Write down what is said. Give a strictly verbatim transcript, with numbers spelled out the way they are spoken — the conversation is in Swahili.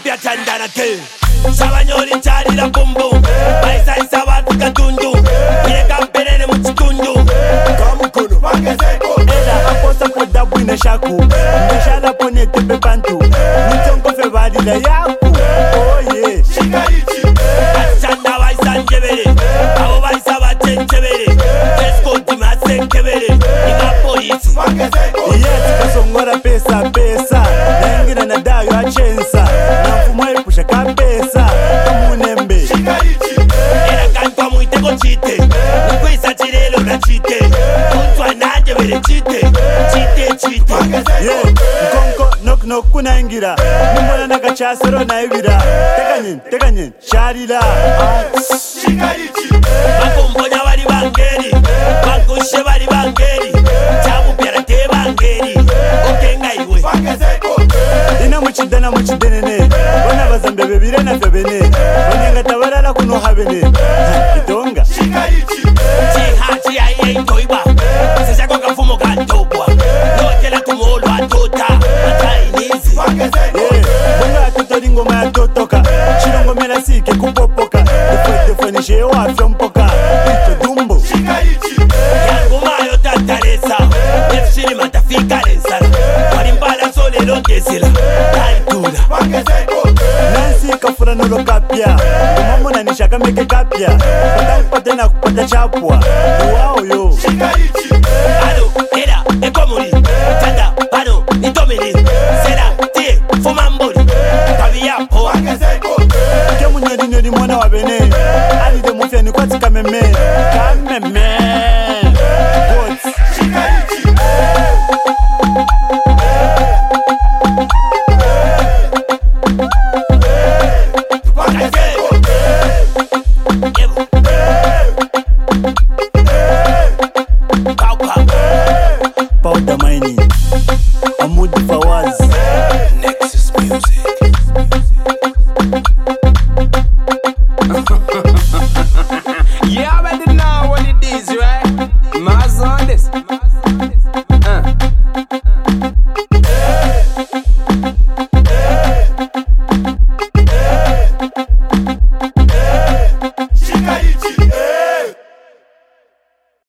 pia chandana ke Sabanyoli chari la bumbu Baisa isa watu katundu Ile kamperene mchitundu Kamukono Pangeseko Ela aposa kodabu ina shaku Ndashala pone tepe pantu Nitongo febadi la yaku Oh yeah Shikaichi Achanda baisa njebele Abo baisa bachenchebele Kesko dimase nkebele Ina polisi Pangeseko Yes kasongora pesa pesa Naingira na dayo achensa Na mfumwa ipusha ka pesa Kamunembe Shikaichi Era kantwa muiteko chite Nikwisa chirelo na chite Kuntwa nanje vere chite Chite chite Yeah, nkonko nok nok kunaingira Nimona nakachasero na ibira Tekanyin, tekanyin, sharila Shikaichi Bakumponya bali bangeri Bakushe bali bangeri Chabu piara te bangeri Okenga iwe Pangeseko Ina muchidana muchidenene Wana bazambe bebire na febene Wanyenga tabarala kuno habene Itonga Shikaichi Chihachi ya iye itoiba Sesa kwa kafumo kantopwa Notela kumolo atota Matainizi Pangeseko Yeah, bonga atotori ngoma ya totoka Shirongo mela sike kupopoka Defo defo nishe wafyo mpoka Ito dumbo Shikaichi Yangu mayo tataresa Nefshiri matafika lensala Walimbala sole lontesila Talitula Pangeseko Nancy kafura nolo kapya Ngomamo na nishaka meke kapya Pata upate na kupata chapwa Wow yo Shikaichi Ado, era, ekomuri Tanda, pano, nitomiri Sera, tie, fumamburi Kaviyapo Pangeseko Kemu nyori nyori mwana wa bene Ali de mufya ni kwa tika meme